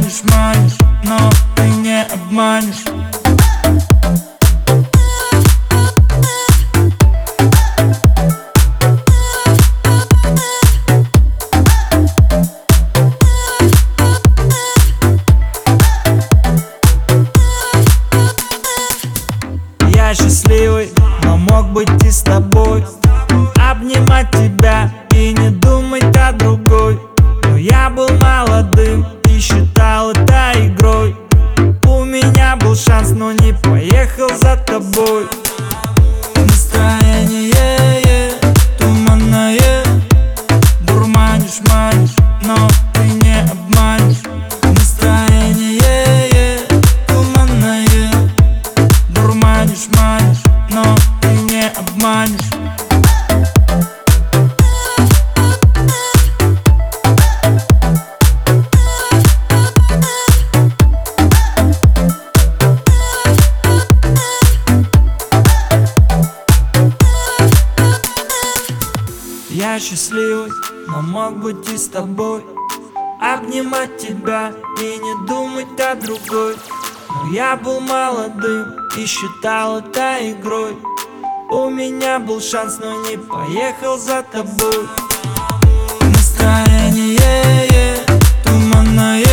Манишь, манишь, но ты не обманешь. Я счастливый, но мог быть и с тобой, обнимать тебя и не думать о другой. Но я был молодым и считал это игрой. У меня был шанс, но не поехал за тобой. Настроение туманное, дурманишь, манишь, но ты не обманешь. Настроение туманное, дурманишь, манишь, но ты не обманешь. Я счастливый, но мог быть и с тобой, обнимать тебя и не думать о другой. Но я был молодым и считал это игрой. У меня был шанс, но не поехал за тобой. Настроение туманное,